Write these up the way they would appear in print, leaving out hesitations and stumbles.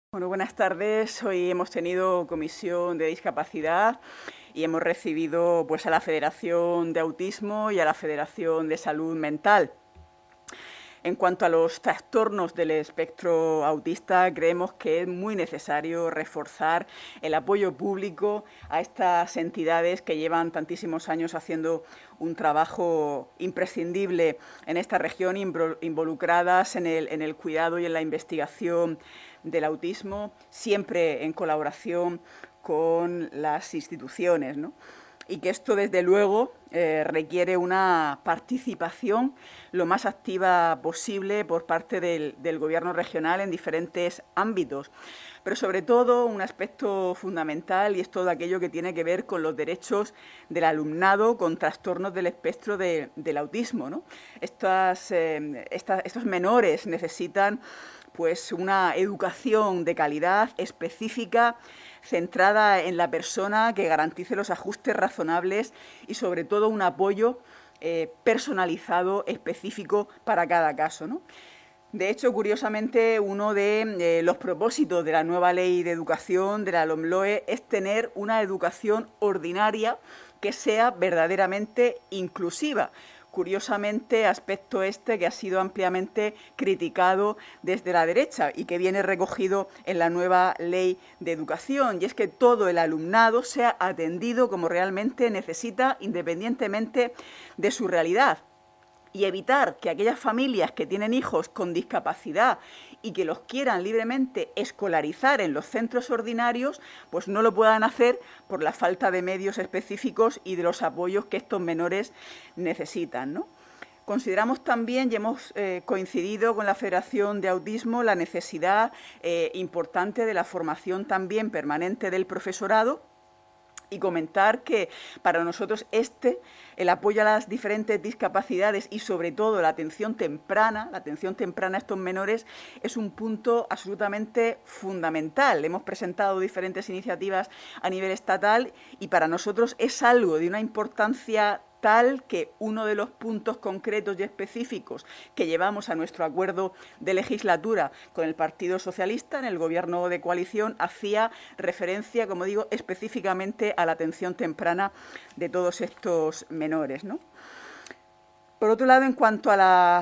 Bueno, buenas tardes. Hoy hemos tenido comisión de discapacidad y hemos recibido pues, a la Federación de Autismo y a la Federación de Salud Mental. En cuanto a los trastornos del espectro autista, creemos que es muy necesario reforzar el apoyo público a estas entidades que llevan tantísimos años haciendo un trabajo imprescindible en esta región, involucradas en el cuidado y en la investigación del autismo, siempre en colaboración con las instituciones, ¿no? Y que esto, desde luego, requiere una participación lo más activa posible por parte del Gobierno regional en diferentes ámbitos. Pero sobre todo un aspecto fundamental, y es todo aquello que tiene que ver con los derechos del alumnado con trastornos del espectro del autismo, ¿no? Estos menores necesitan pues una educación de calidad específica, centrada en la persona, que garantice los ajustes razonables y sobre todo un apoyo personalizado, específico para cada caso, ¿no? De hecho, curiosamente, uno de los propósitos de la nueva ley de educación, de la LOMLOE, es tener una educación ordinaria que sea verdaderamente inclusiva. Curiosamente, aspecto este que ha sido ampliamente criticado desde la derecha y que viene recogido en la nueva ley de educación, y es que todo el alumnado sea atendido como realmente necesita, independientemente de su realidad, y evitar que aquellas familias que tienen hijos con discapacidad y que los quieran libremente escolarizar en los centros ordinarios, pues no lo puedan hacer por la falta de medios específicos y de los apoyos que estos menores necesitan, ¿no? Consideramos también, y hemos coincidido con la Federación de Autismo, la necesidad importante de la formación también permanente del profesorado, y comentar que para nosotros el apoyo a las diferentes discapacidades y sobre todo la atención temprana a estos menores es un punto absolutamente fundamental. Hemos presentado diferentes iniciativas a nivel estatal y para nosotros es algo de una importancia tal que uno de los puntos concretos y específicos que llevamos a nuestro acuerdo de legislatura con el Partido Socialista en el Gobierno de coalición hacía referencia, como digo, específicamente a la atención temprana de todos estos menores, ¿no? Por otro lado, en cuanto a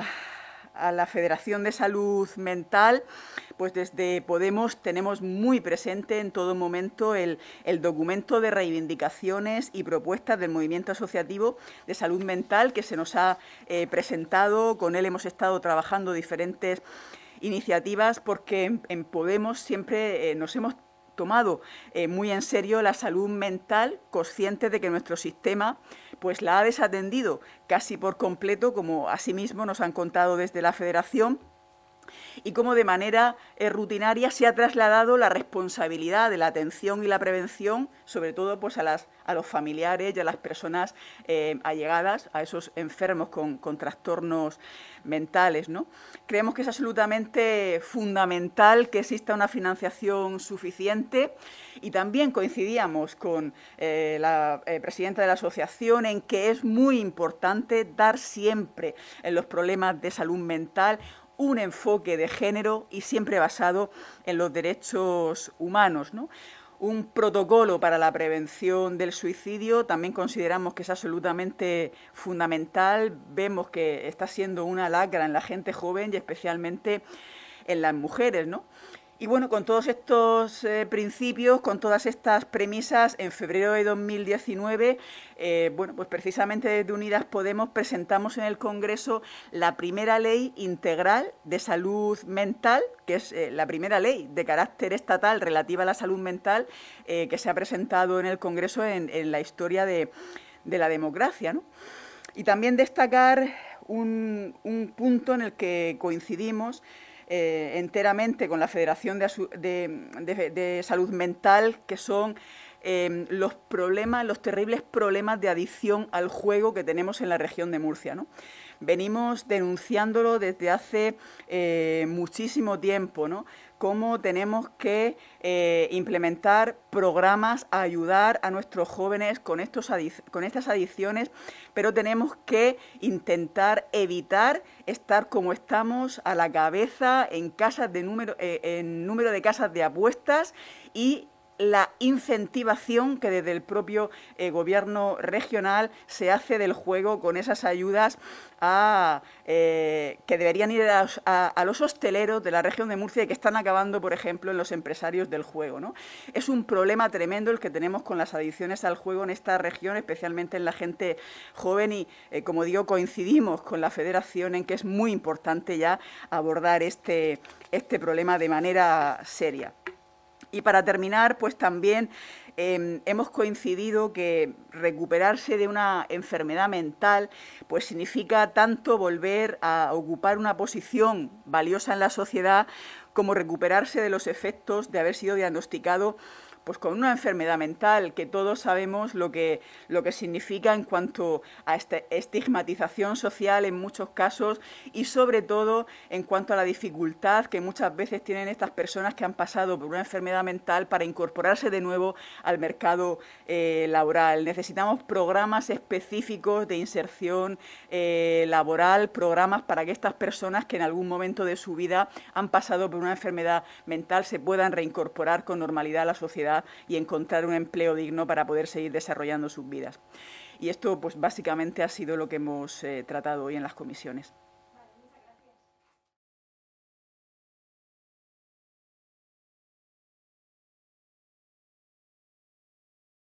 la Federación de Salud Mental, pues desde Podemos tenemos muy presente en todo momento el documento de reivindicaciones y propuestas del movimiento asociativo de salud mental que se nos ha presentado. Con él hemos estado trabajando diferentes iniciativas porque en Podemos siempre nos hemos tomado muy en serio la salud mental, conscientes de que nuestro sistema pues la ha desatendido casi por completo, como asimismo nos han contado desde la Federación, y cómo de manera rutinaria se ha trasladado la responsabilidad de la atención y la prevención, sobre todo pues a los familiares y a las personas allegadas a esos enfermos con trastornos mentales, ¿no? Creemos que es absolutamente fundamental que exista una financiación suficiente, y también coincidíamos con la presidenta de la asociación en que es muy importante dar siempre en los problemas de salud mental un enfoque de género y siempre basado en los derechos humanos, ¿no? Un protocolo para la prevención del suicidio también consideramos que es absolutamente fundamental. Vemos que está siendo una lacra en la gente joven y especialmente en las mujeres, ¿no? Y bueno, con todos estos principios, con todas estas premisas, en febrero de 2019, bueno, pues precisamente desde Unidas Podemos presentamos en el Congreso la primera ley integral de salud mental, que es la primera ley de carácter estatal relativa a la salud mental que se ha presentado en el Congreso en la historia de la democracia, ¿no? Y también destacar un punto en el que coincidimos enteramente con la Federación de Salud Mental, que son los terribles problemas de adicción al juego que tenemos en la región de Murcia, ¿no? venimos denunciándolo desde hace muchísimo tiempo, ¿no? Cómo tenemos que implementar programas a ayudar a nuestros jóvenes con estas adicciones, pero tenemos que intentar evitar estar como estamos, a la cabeza en número de casas de apuestas, y la incentivación que desde el propio gobierno regional se hace del juego con esas ayudas que deberían ir a los hosteleros de la región de Murcia y que están acabando, por ejemplo, en los empresarios del juego, ¿no? Es un problema tremendo el que tenemos con las adicciones al juego en esta región, especialmente en la gente joven, y, como digo, coincidimos con la Federación en que es muy importante ya abordar este problema de manera seria. Y para terminar, pues también hemos coincidido que recuperarse de una enfermedad mental pues significa tanto volver a ocupar una posición valiosa en la sociedad como recuperarse de los efectos de haber sido diagnosticado pues con una enfermedad mental, que todos sabemos lo que significa en cuanto a esta estigmatización social en muchos casos, y sobre todo en cuanto a la dificultad que muchas veces tienen estas personas que han pasado por una enfermedad mental para incorporarse de nuevo al mercado laboral. Necesitamos programas específicos de inserción laboral, programas para que estas personas que en algún momento de su vida han pasado por una enfermedad mental se puedan reincorporar con normalidad a la sociedad y encontrar un empleo digno para poder seguir desarrollando sus vidas. Y esto, pues básicamente ha sido lo que hemos tratado hoy en las comisiones.